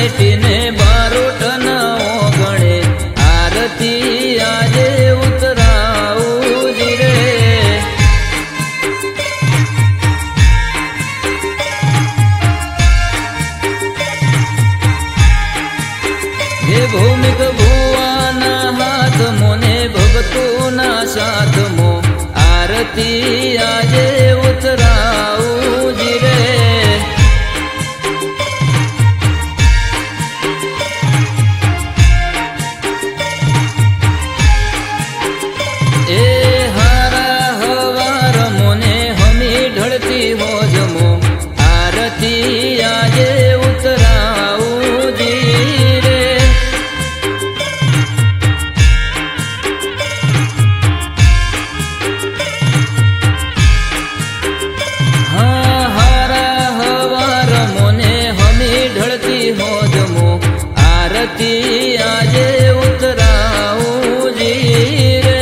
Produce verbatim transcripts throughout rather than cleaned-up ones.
મીટીને બારોટના ઓગણે આરતી આજે ઉતરાવું જી રે. હે ભૌમિક ભુવાના હાથ મોને ભગતોના સાથ મો આરતી આજે ઉતરાવું જી રે. એ હારા હવાર મોને હમી ઢળતી હોજમો આરતી આજે ઉતરાવું જી રે. હા હારા હવાર મોને હમી ઢળતી હોજમો આરતી આજે ઉતરાવું જી રે.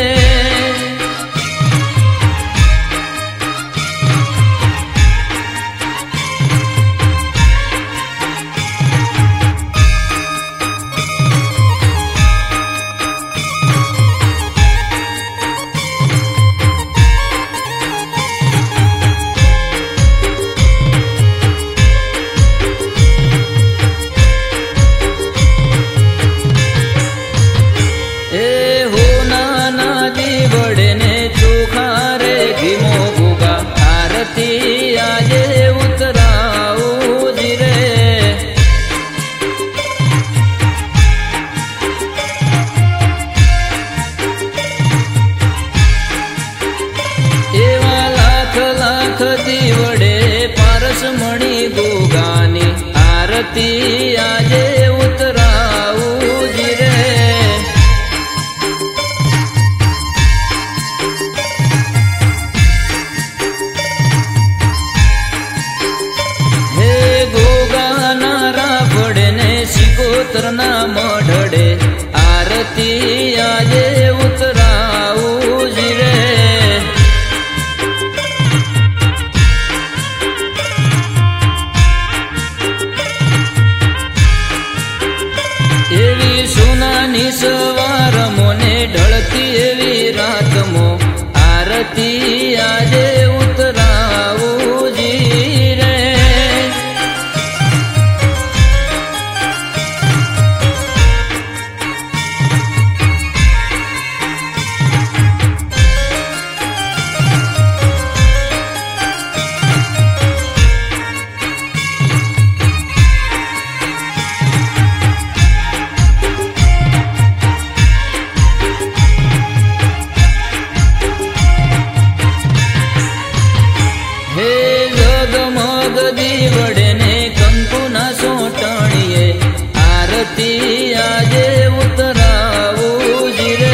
આજે ઉતરાવું જી રે. એવા લાખ લાખ દીવડે પારસ મણી ગોગાની આરતી આજે ઉતરાવું જી રે. સિકોતરના મઢડે આરતી આજે ઉતરાવું જી રે. એવી સોનાની સવાર મોને ઢળતી એવી રાત મો આરતી આજે ઉતરાવું જી રે. દીવડે ને કંકુના સોટણીએ આરતી આજે ઉતરાવું જી રે.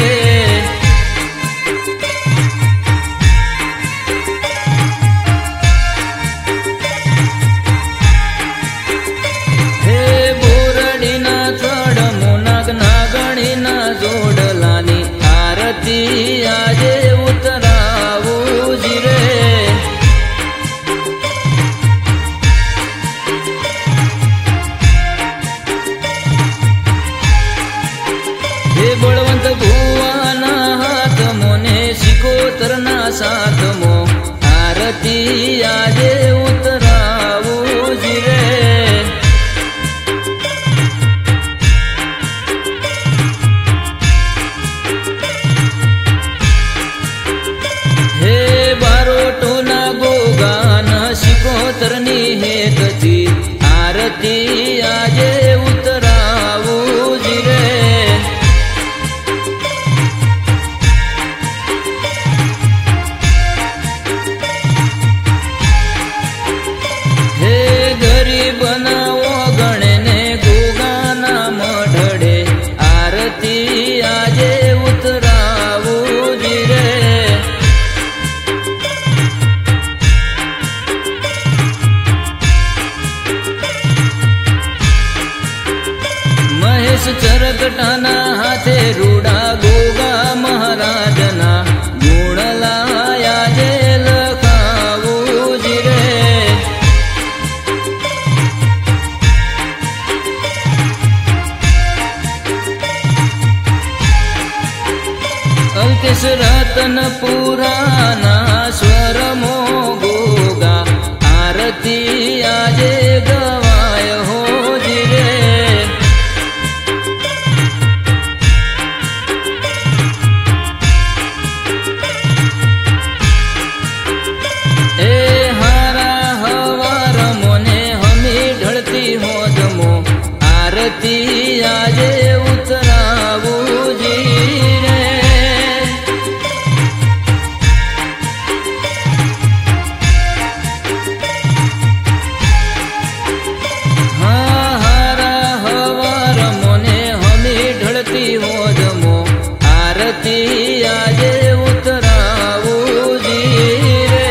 હે બોરડીના ચડમો નાગ નાગણીના જોડલાની આરતી આજે ઉતરાવું જી રે. બળવંત ભુવાના હાથ મોને સિકોતરના સાથ મો આરતી આજે ઉતરાવું જી રે. હે બારોટોના ગોગાના સિકોતરની હેતથી આરતી આજે ઉતરાવું જી રે. બનાવો ગણે ગોગાના મઢડે આરતી આજે ઉતરાવું જી રે. એકતીસ રતનપુરાના સ્વરમો ગોગા આરતી આજે ગવાય હોજી રે. એ હારા હવાર મોને હમી ઢળતી હોદમો આરતી આજે ઉતરાવું જી રે. હા હારા હવાર મોને હમી ઢળતી હોદમો આરતી આજે ઉતરાવું જી રે.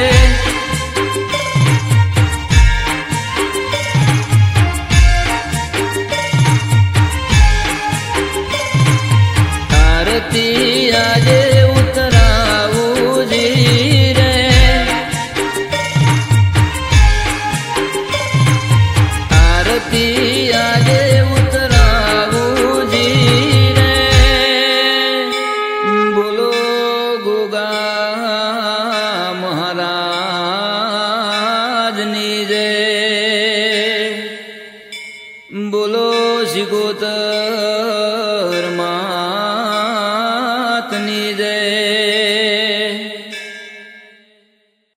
આરતી આજે ઉતરાવું જી રે. આરતી આજે ઉતરાવું જી રે. બોલો ગોગા મહારાજની જય.